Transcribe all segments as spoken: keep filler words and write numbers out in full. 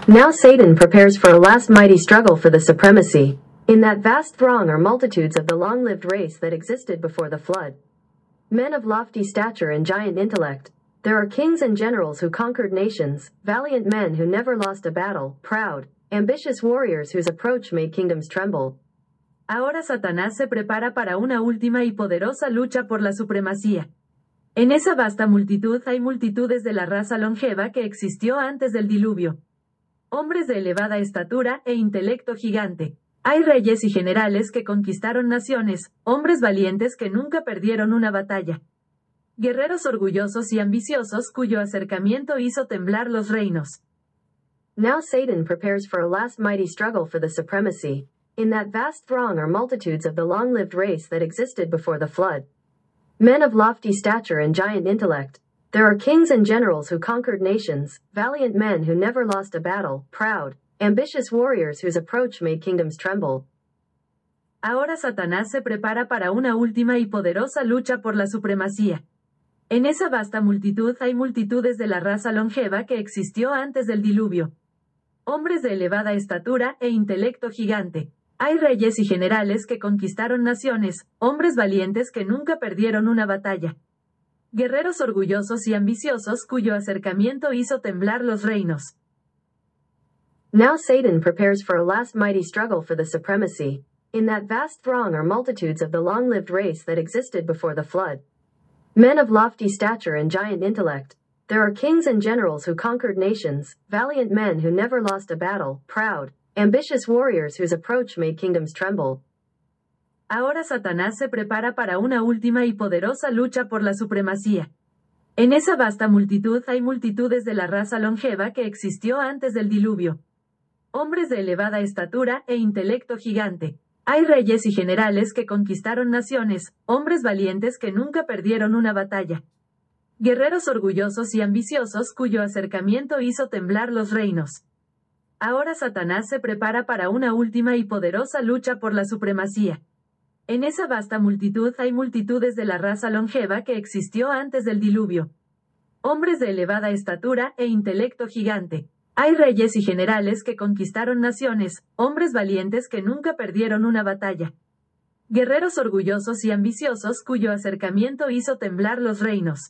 Now Satan prepares for a last mighty struggle for the supremacy. In that vast throng are multitudes of the long-lived race that existed before the flood. Men of lofty stature and giant intellect. There are kings and generals who conquered nations, valiant men who never lost a battle, proud, ambitious warriors whose approach made kingdoms tremble. Ahora Satanás se prepara para una última y poderosa lucha por la supremacía. En esa vasta multitud hay multitudes de la raza longeva que existió antes del diluvio. Hombres de elevada estatura e intelecto gigante. Hay reyes y generales que conquistaron naciones, hombres valientes que nunca perdieron una batalla. Guerreros orgullosos y ambiciosos cuyo acercamiento hizo temblar los reinos. Now Satan prepares for a last mighty struggle for the supremacy. In that vast throng are multitudes of the long-lived race that existed before the flood. Men of lofty stature and giant intellect. There are kings and generals who conquered nations, valiant men who never lost a battle, proud, ambitious warriors whose approach made kingdoms tremble. Ahora Satanás se prepara para una última y poderosa lucha por la supremacía. En esa vasta multitud hay multitudes de la raza longeva que existió antes del diluvio. Hombres de elevada estatura e intelecto gigante. Hay reyes y generales que conquistaron naciones, hombres valientes que nunca perdieron una batalla. Guerreros orgullosos y ambiciosos cuyo acercamiento hizo temblar los reinos. Now Satan prepares for a last mighty struggle for the supremacy. In that vast throng are multitudes of the long-lived race that existed before the flood. Men of lofty stature and giant intellect. There are kings and generals who conquered nations, valiant men who never lost a battle, proud, ambitious warriors whose approach made kingdoms tremble. Ahora Satanás se prepara para una última y poderosa lucha por la supremacía. En esa vasta multitud hay multitudes de la raza longeva que existió antes del diluvio. Hombres de elevada estatura e intelecto gigante. Hay reyes y generales que conquistaron naciones, hombres valientes que nunca perdieron una batalla. Guerreros orgullosos y ambiciosos cuyo acercamiento hizo temblar los reinos. Ahora Satanás se prepara para una última y poderosa lucha por la supremacía. En esa vasta multitud hay multitudes de la raza longeva que existió antes del diluvio. Hombres de elevada estatura e intelecto gigante. Hay reyes y generales que conquistaron naciones, hombres valientes que nunca perdieron una batalla. Guerreros orgullosos y ambiciosos cuyo acercamiento hizo temblar los reinos.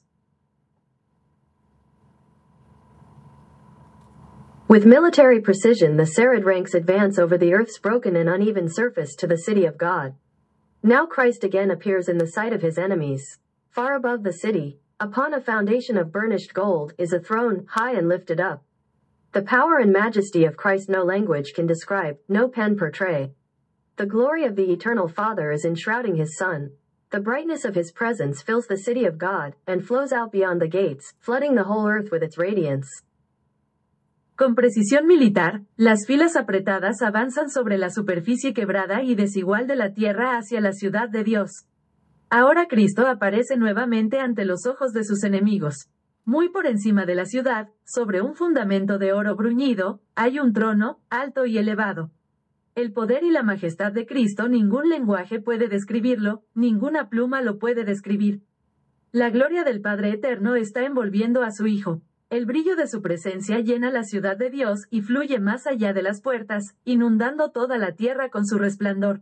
With military precision the serried ranks advance over the earth's broken and uneven surface to the city of God. Now Christ again appears in the sight of his enemies. Far above the city, upon a foundation of burnished gold, is a throne, high and lifted up. The power and majesty of Christ no language can describe, no pen portray. The glory of the eternal Father is enshrouding his Son. The brightness of his presence fills the city of God, and flows out beyond the gates, flooding the whole earth with its radiance. Con precisión militar, las filas apretadas avanzan sobre la superficie quebrada y desigual de la tierra hacia la ciudad de Dios. Ahora Cristo aparece nuevamente ante los ojos de sus enemigos. Muy por encima de la ciudad, sobre un fundamento de oro bruñido, hay un trono, alto y elevado. El poder y la majestad de Cristo ningún lenguaje puede describirlo, ninguna pluma lo puede describir. La gloria del Padre Eterno está envolviendo a su Hijo. El brillo de su presencia llena la ciudad de Dios y fluye más allá de las puertas, inundando toda la tierra con su resplandor.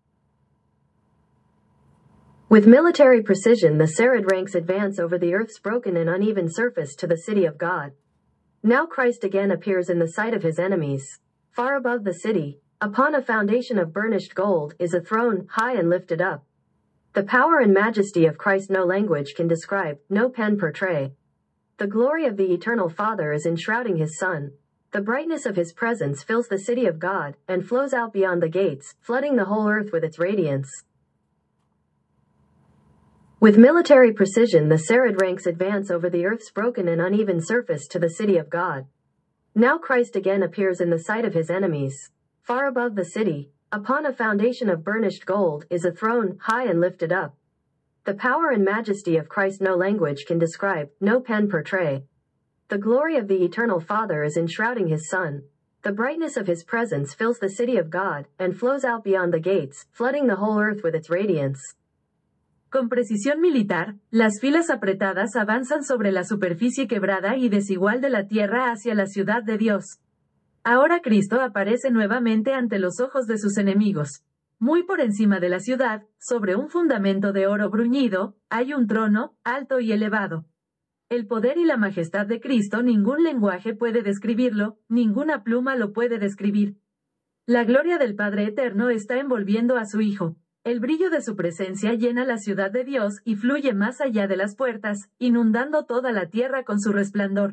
With military precision the serried ranks advance over the earth's broken and uneven surface to the city of God. Now Christ again appears in the sight of his enemies. Far above the city, upon a foundation of burnished gold, is a throne, high and lifted up. The power and majesty of Christ no language can describe, no pen portray. The glory of the eternal Father is enshrouding his Son. The brightness of his presence fills the city of God, and flows out beyond the gates, flooding the whole earth with its radiance. With military precision the serried ranks advance over the earth's broken and uneven surface to the city of God. Now Christ again appears in the sight of his enemies. Far above the city, upon a foundation of burnished gold, is a throne, high and lifted up. The power and majesty of Christ no language can describe, no pen portray. The glory of the eternal Father is enshrouding his Son. The brightness of his presence fills the city of God, and flows out beyond the gates, flooding the whole earth with its radiance. Con precisión militar, las filas apretadas avanzan sobre la superficie quebrada y desigual de la tierra hacia la ciudad de Dios. Ahora Cristo aparece nuevamente ante los ojos de sus enemigos. Muy por encima de la ciudad, sobre un fundamento de oro bruñido, hay un trono, alto y elevado. El poder y la majestad de Cristo ningún lenguaje puede describirlo, ninguna pluma lo puede describir. La gloria del Padre Eterno está envolviendo a su Hijo. El brillo de su presencia llena la ciudad de Dios y fluye más allá de las puertas, inundando toda la tierra con su resplandor.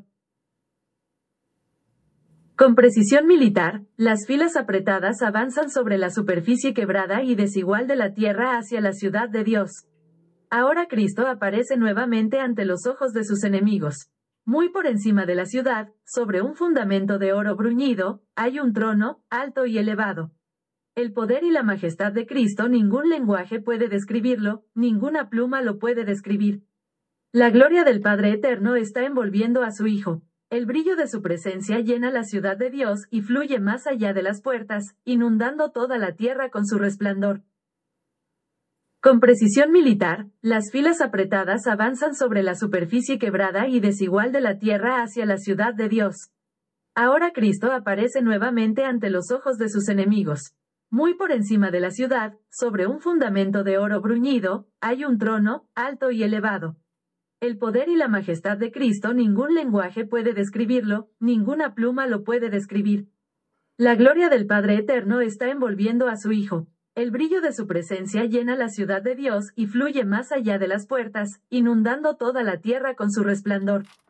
Con precisión militar, las filas apretadas avanzan sobre la superficie quebrada y desigual de la tierra hacia la ciudad de Dios. Ahora Cristo aparece nuevamente ante los ojos de sus enemigos. Muy por encima de la ciudad, sobre un fundamento de oro bruñido, hay un trono, alto y elevado. El poder y la majestad de Cristo ningún lenguaje puede describirlo, ninguna pluma lo puede describir. La gloria del Padre Eterno está envolviendo a su Hijo. El brillo de su presencia llena la ciudad de Dios y fluye más allá de las puertas, inundando toda la tierra con su resplandor. Con precisión militar, las filas apretadas avanzan sobre la superficie quebrada y desigual de la tierra hacia la ciudad de Dios. Ahora Cristo aparece nuevamente ante los ojos de sus enemigos. Muy por encima de la ciudad, sobre un fundamento de oro bruñido, hay un trono, alto y elevado. El poder y la majestad de Cristo ningún lenguaje puede describirlo, ninguna pluma lo puede describir. La gloria del Padre Eterno está envolviendo a su Hijo. El brillo de su presencia llena la ciudad de Dios y fluye más allá de las puertas, inundando toda la tierra con su resplandor.